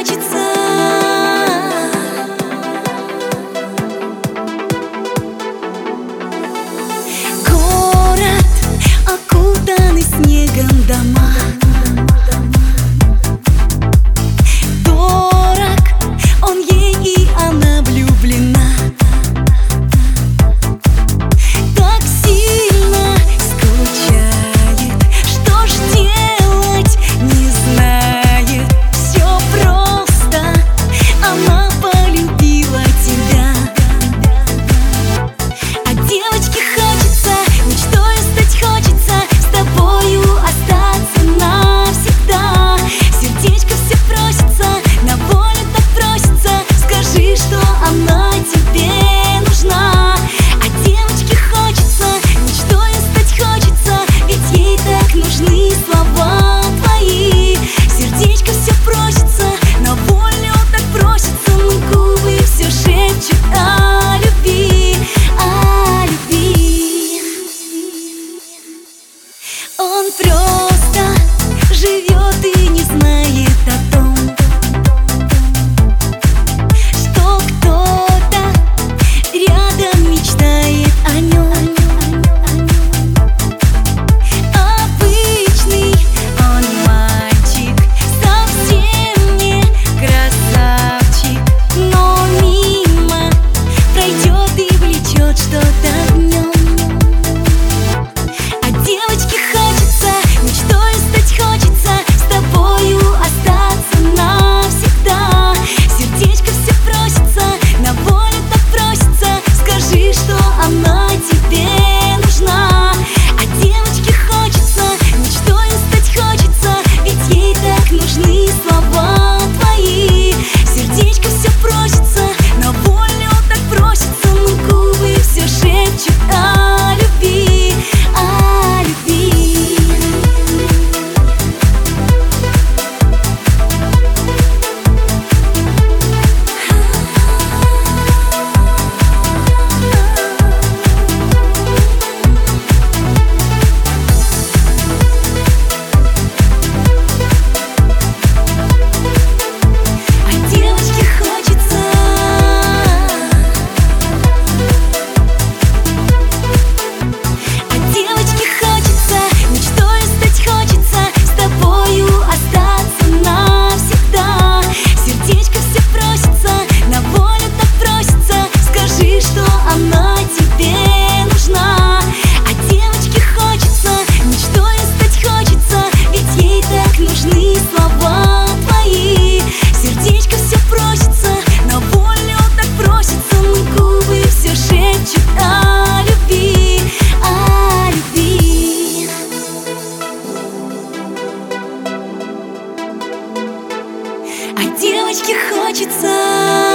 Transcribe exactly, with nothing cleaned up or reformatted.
хочется. Город, окутанный снегом дома, дорог он ей, и она влюблена. Так сильно скучает, что ж делать не знает. Все просто, она полюбила тебя. А девочке хочется, мечтой стать хочется, с тобою остаться навсегда. Сердечко все просится, на волю так просится, скажи, что она тебе нужна. А девочке хочется, мечтой стать хочется, ведь ей так нужны слова твои. Сердечко все просится, на волю так просится, но губы все шепчут о любви, о любви. Он просто живет и не знает о том, что кто-то рядом мечтает о нем. Обычный он мальчик, совсем не красавчик, но мимо пройдет и влечет что-то в нем. А девочке хочется, мечтой стать хочется, с тобою остаться навсегда. Сердечко все просится, на волю так просится, скажи, что она тебе нужна. А девочке хочется, мечтой стать хочется, ведь ей так нужны слова твои. Сердечко все просится, на волю так просится, но губы все шепчут о любви, о любви. А девочке хочется, а девочке хочется, мечтой стать хочется, с тобою остаться навсегда. Сердечко все просится, на волю так просится, скажи, что она тебе нужна. А девочке хочется, мечтой стать хочется, ведь ей так нужны слова твои. Сердечко все просится, на волю так просится, но губы все шепчут о любви, о любви. А девочке хочется.